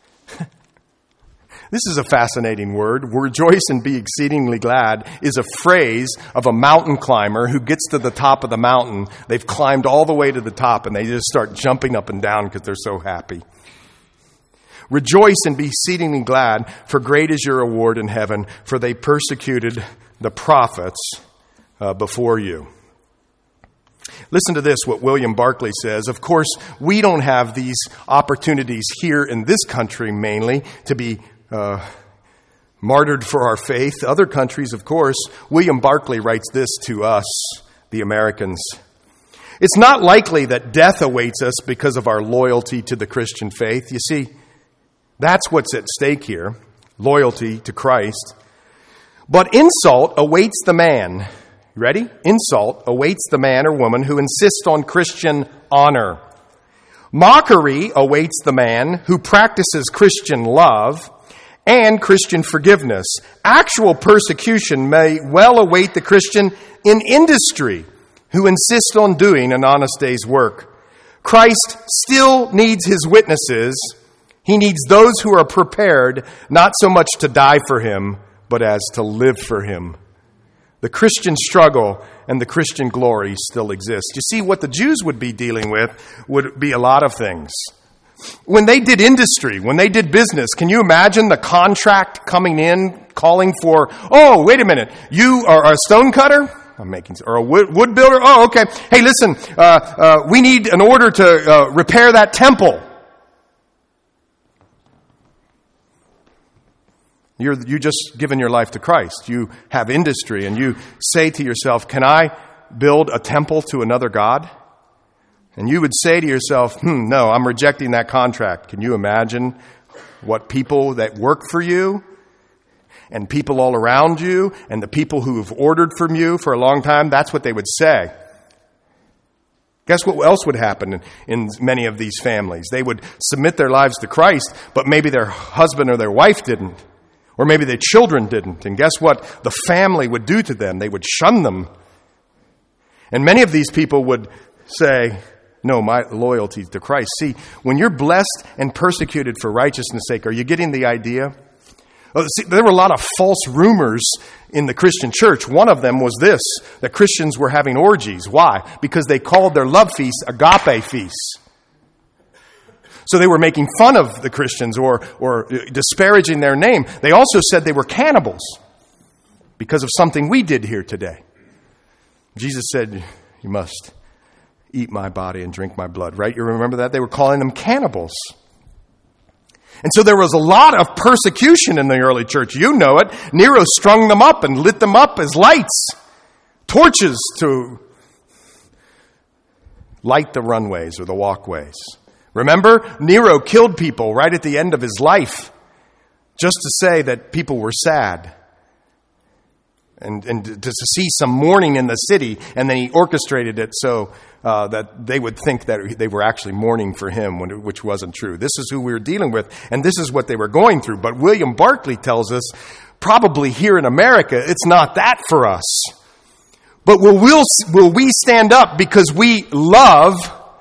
This is a fascinating word. Rejoice and be exceedingly glad is a phrase of a mountain climber who gets to the top of the mountain. They've climbed all the way to the top and they just start jumping up and down because they're so happy. Rejoice and be exceedingly glad, for great is your reward in heaven, for they persecuted the prophets uh, before you. Listen to this, what William Barclay says. Of course, we don't have these opportunities here in this country mainly to be uh, martyred for our faith. Other countries, of course. William Barclay writes this to us, the Americans. It's not likely that death awaits us because of our loyalty to the Christian faith. You see, that's what's at stake here, loyalty to Christ. But insult awaits the man. Ready? Insult awaits the man or woman who insists on Christian honor. Mockery awaits the man who practices Christian love and Christian forgiveness. Actual persecution may well await the Christian in industry who insists on doing an honest day's work. Christ still needs his witnesses. He needs those who are prepared not so much to die for him, but as to live for him. The Christian struggle and the Christian glory still exist. You see, what the Jews would be dealing with would be a lot of things. When they did industry, when they did business, can you imagine the contract coming in, calling for, oh, wait a minute, you are a stone cutter? I'm making, or a wood, wood builder? Oh, okay. Hey, listen, uh, uh, we need an order to uh, repair that temple. You're you just given your life to Christ. You have industry and you say to yourself, can I build a temple to another god? And you would say to yourself, hmm, no, I'm rejecting that contract. Can you imagine what people that work for you and people all around you and the people who have ordered from you for a long time, that's what they would say. Guess what else would happen in, in many of these families? They would submit their lives to Christ, but maybe their husband or their wife didn't. Or maybe their children didn't. And guess what the family would do to them? They would shun them. And many of these people would say, no, my loyalty to Christ. See, when you're blessed and persecuted for righteousness' sake, are you getting the idea? Oh, see, there were a lot of false rumors in the Christian church. One of them was this, that Christians were having orgies. Why? Because they called their love feasts agape feasts. So they were making fun of the Christians or, or disparaging their name. They also said they were cannibals because of something we did here today. Jesus said, you must eat my body and drink my blood, right? You remember that? They were calling them cannibals. And so there was a lot of persecution in the early church. You know it. Nero strung them up and lit them up as lights, torches to light the runways or the walkways. Remember, Nero killed people right at the end of his life just to say that people were sad and, and to see some mourning in the city, and then he orchestrated it so uh, that they would think that they were actually mourning for him, when, which wasn't true. This is who we were dealing with, and this is what they were going through. But William Barclay tells us, probably here in America, it's not that for us. But will, we'll, will we stand up because we love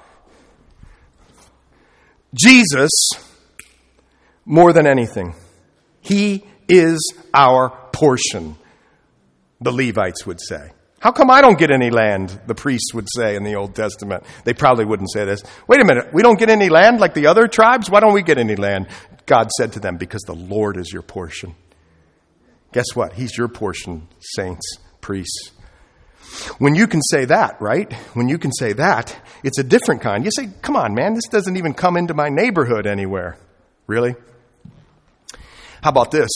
Jesus more than anything? He is our portion, the Levites would say. How come I don't get any land, the priests would say in the Old Testament. They probably wouldn't say this. Wait a minute, we don't get any land like the other tribes? Why don't we get any land? God said to them, because the Lord is your portion. Guess what? He's your portion, saints, priests. When you can say that, right? When you can say that, it's a different kind. You say, come on, man, this doesn't even come into my neighborhood anywhere. Really? How about this?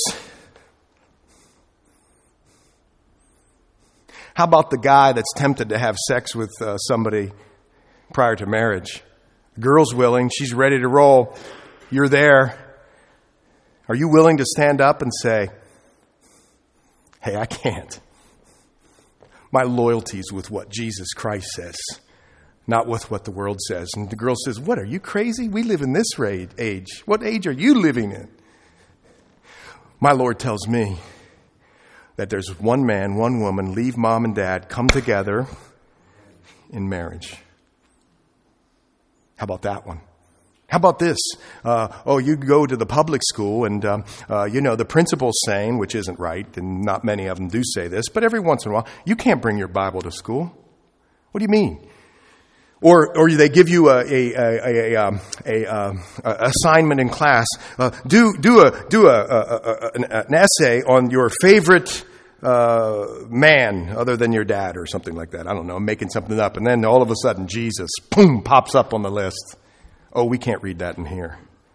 How about the guy that's tempted to have sex with uh, somebody prior to marriage? The girl's willing. She's ready to roll. You're there. Are you willing to stand up and say, hey, I can't. My loyalty is with what Jesus Christ says, not with what the world says. And the girl says, what, are you crazy? We live in this age. What age are you living in? My Lord tells me that there's one man, one woman, leave mom and dad, come together in marriage. How about that one? How about this? Uh, oh, you go to the public school and, um, uh, you know, the principal's saying, which isn't right, and not many of them do say this, but every once in a while, you can't bring your Bible to school. What do you mean? Or, or they give you a, a, a, a, um, a, a, a assignment in class. Uh, do, do a, do a, a, a, an essay on your favorite uh, man other than your dad or something like that. I don't know, I'm making something up. And then all of a sudden, Jesus, boom, pops up on the list. Oh, we can't read that in here.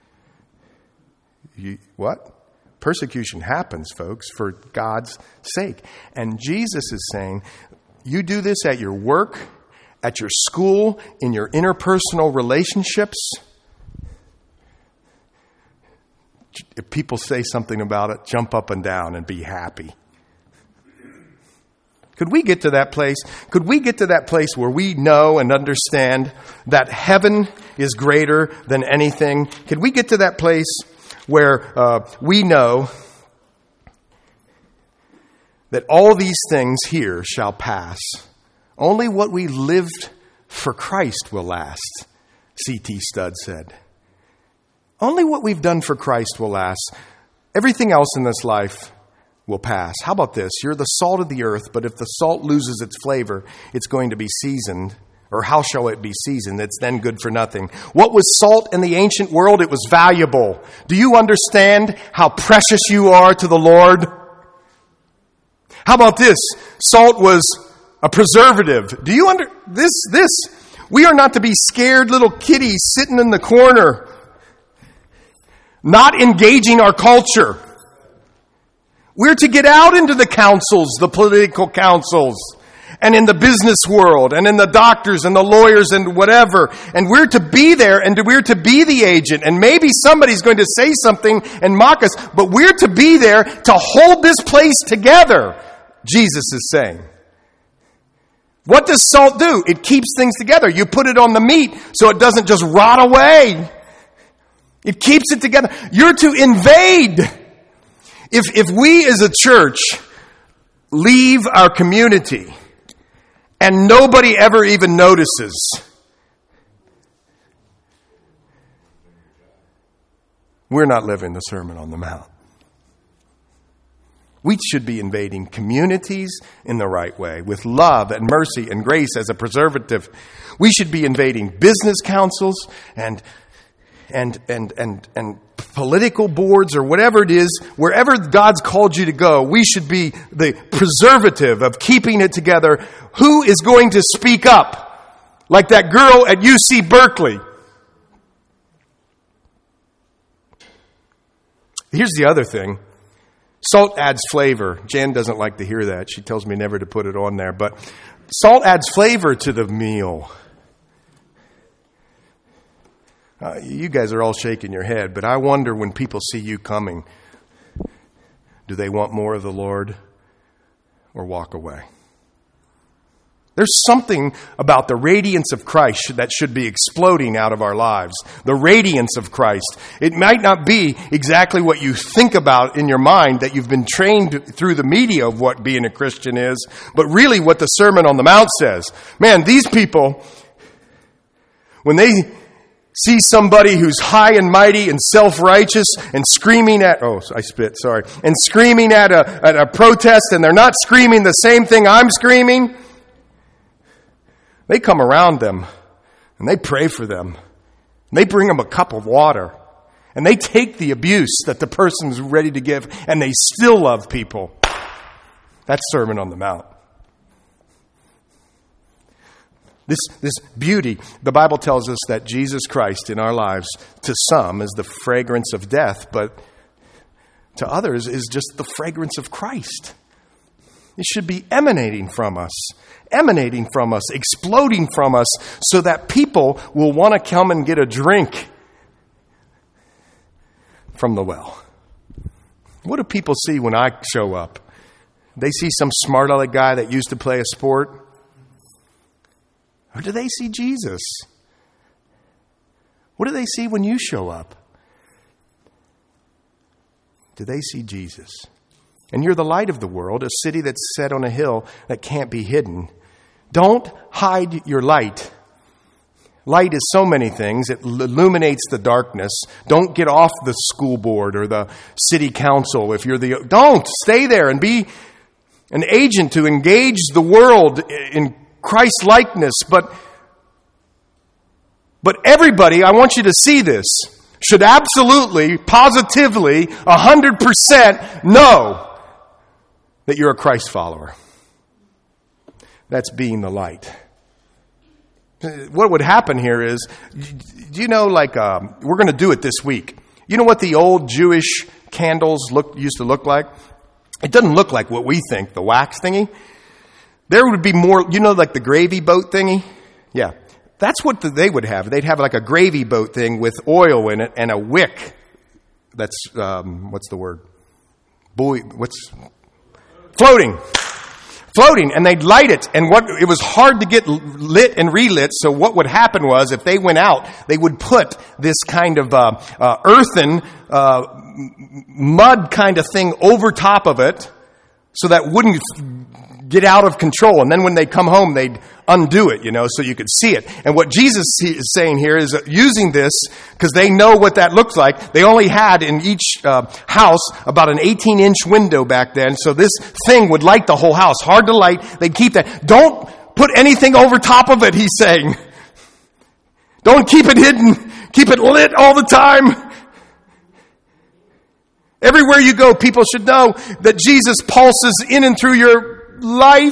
You, what? Persecution happens, folks, for God's sake. And Jesus is saying, you do this at your work, at your school, in your interpersonal relationships. If people say something about it, jump up and down and be happy. Could we get to that place? Could we get to that place where we know and understand that heaven is greater than anything? Could we get to that place where uh, we know that all these things here shall pass? Only what we lived for Christ will last, C T Studd said. Only what we've done for Christ will last. Everything else in this life will pass. How about this? You're the salt of the earth, but if the salt loses its flavor, it's going to be seasoned. Or how shall it be seasoned? It's then good for nothing. What was salt in the ancient world? It was valuable. Do you understand how precious you are to the Lord? How about this? Salt was a preservative. Do you under this? This we are not to be scared little kitties sitting in the corner, not engaging our culture. We're to get out into the councils, the political councils, and in the business world, and in the doctors and the lawyers and whatever. And we're to be there, and we're to be the agent. And maybe somebody's going to say something and mock us, but we're to be there to hold this place together, Jesus is saying. What does salt do? It keeps things together. You put it on the meat so it doesn't just rot away. It keeps it together. You're to invade. If if we as a church leave our community and nobody ever even notices, we're not living the Sermon on the Mount. We should be invading communities in the right way, with love and mercy and grace as a preservative. We should be invading business councils and and and and and political boards or whatever it is. Wherever God's called you to go, we should be the preservative of keeping it together. Who is going to speak up? Like that girl at U C Berkeley. Here's the other thing. Salt adds flavor. Jan doesn't like to hear that. She tells me never to put it on there. But salt adds flavor to the meal. Uh, you guys are all shaking your head, but I wonder when people see you coming, do they want more of the Lord or walk away? There's something about the radiance of Christ that should be exploding out of our lives. The radiance of Christ. It might not be exactly what you think about in your mind, that you've been trained through the media of what being a Christian is, but really what the Sermon on the Mount says. Man, these people, when they see somebody who's high and mighty and self-righteous and screaming at, oh, I spit, sorry, and screaming at a, at a protest, and they're not screaming the same thing I'm screaming, they come around them, and they pray for them. And they bring them a cup of water. And they take the abuse that the person's ready to give, and they still love people. That's Sermon on the Mount. This, this beauty, the Bible tells us that Jesus Christ in our lives, to some, is the fragrance of death, but to others is just the fragrance of Christ. It should be emanating from us. Emanating from us, exploding from us, so that people will want to come and get a drink from the well. What do people see when I show up? They see some smart-aleck guy that used to play a sport? Or do they see Jesus? What do they see when you show up? Do they see Jesus? And you're the light of the world, a city that's set on a hill that can't be hidden. Don't hide your light. Light is so many things. It illuminates the darkness. Don't get off the school board or the city council if you're the... Don't! Stay there and be an agent to engage the world in Christ's likeness. But, but everybody, I want you to see this, should absolutely, positively, one hundred percent know that you're a Christ follower. That's being the light. What would happen here is, do you know, like, um, we're going to do it this week. You know what the old Jewish candles look used to look like? It doesn't look like what we think, the wax thingy. There would be more, you know, like the gravy boat thingy? Yeah. That's what they would have. They'd have like a gravy boat thing with oil in it and a wick. That's, um, what's the word? Buoy, what's, floating. Floating, and they'd light it, and what it was hard to get lit and relit, so what would happen was, if they went out, they would put this kind of uh, uh, earthen, uh, mud kind of thing over top of it, so that wouldn't get out of control. And then when they come home, they'd undo it, you know, so you could see it. And what Jesus is saying here is using this, because they know what that looks like. They only had in each uh, house about an eighteen-inch window back then, so this thing would light the whole house. Hard to light. They'd keep that. Don't put anything over top of it, he's saying. Don't keep it hidden. Keep it lit all the time. Everywhere you go, people should know that Jesus pulses in and through your life.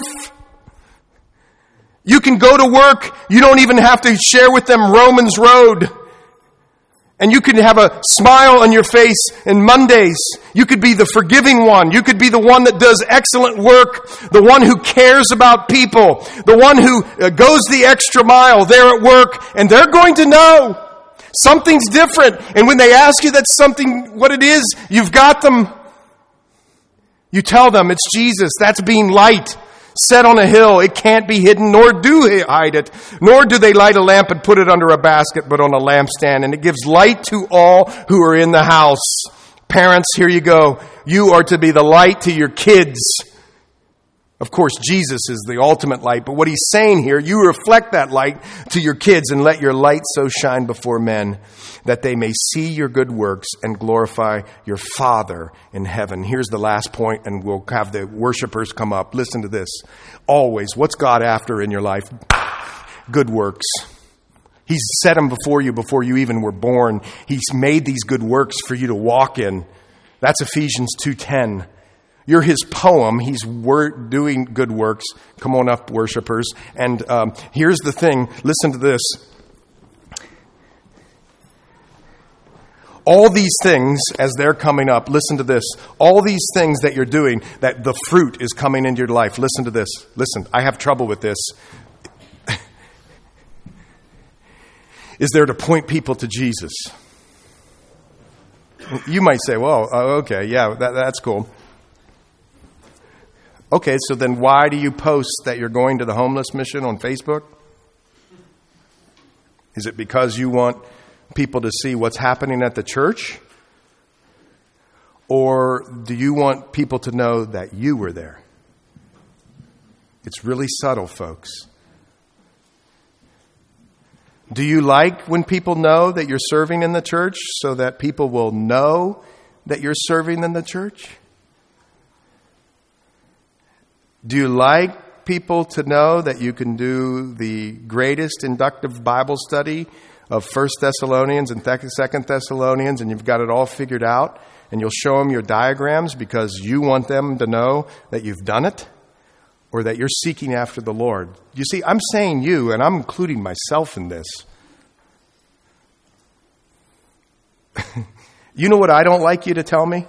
You can go to work. You don't even have to share with them Romans Road. And you can have a smile on your face in Mondays. You could be the forgiving one. You could be the one that does excellent work. The one who cares about people. The one who goes the extra mile there at work. And they're going to know something's different. And when they ask you that's something, what it is, you've got them. You tell them it's Jesus. That's being light. Set on a hill, it can't be hidden, nor do they hide it, nor do they light a lamp and put it under a basket, but on a lampstand, and it gives light to all who are in the house. Parents, here you go. You are to be the light to your kids. Of course, Jesus is the ultimate light, but what he's saying here, you reflect that light to your kids, and let your light so shine before men that they may see your good works and glorify your Father in heaven. Here's the last point, and we'll have the worshipers come up. Listen to this. Always, what's God after in your life? Good works. He's set them before you before you even were born. He's made these good works for you to walk in. That's Ephesians two ten. You're his poem. He's wor- doing good works. Come on up, worshipers. And um, here's the thing. Listen to this. All these things, as they're coming up, listen to this. All these things that you're doing, that the fruit is coming into your life. Listen to this. Listen, I have trouble with this. Is there to point people to Jesus? You might say, well, okay, yeah, that, that's cool. Okay, so then why do you post that you're going to the homeless mission on Facebook? Is it because you want people to see what's happening at the church? Or do you want people to know that you were there? It's really subtle, folks. Do you like when people know that you're serving in the church so that people will know that you're serving in the church? Do you like people to know that you can do the greatest inductive Bible study of First Thessalonians and Second Thessalonians, and you've got it all figured out, and you'll show them your diagrams because you want them to know that you've done it, or that you're seeking after the Lord? You see, I'm saying you, and I'm including myself in this. You know what I don't like you to tell me?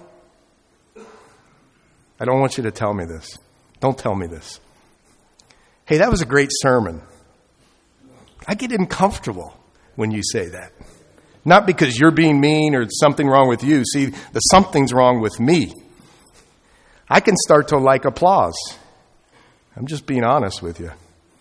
I don't want you to tell me this. Don't tell me this. Hey, that was a great sermon. I get uncomfortable when you say that. Not because you're being mean or something wrong with you. See, the something's wrong with me. I can start to like applause. I'm just being honest with you.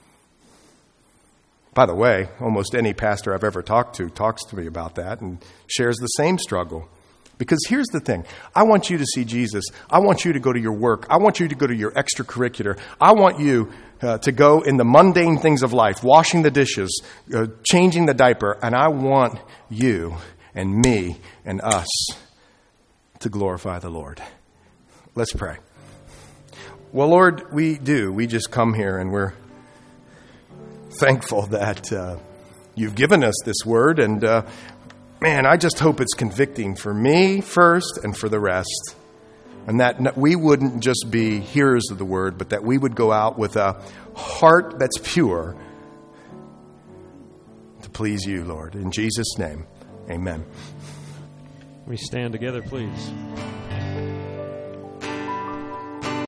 By the way, almost any pastor I've ever talked to talks to me about that and shares the same struggle. Because here's the thing. I want you to see Jesus. I want you to go to your work. I want you to go to your extracurricular. I want you uh, to go in the mundane things of life, washing the dishes, uh, changing the diaper. And I want you and me and us to glorify the Lord. Let's pray. Well, Lord, we do. We just come here and we're thankful that uh, you've given us this word. And uh, man, I just hope it's convicting for me first and for the rest. And that we wouldn't just be hearers of the word, but that we would go out with a heart that's pure to please you, Lord. In Jesus' name, amen. We stand together, please.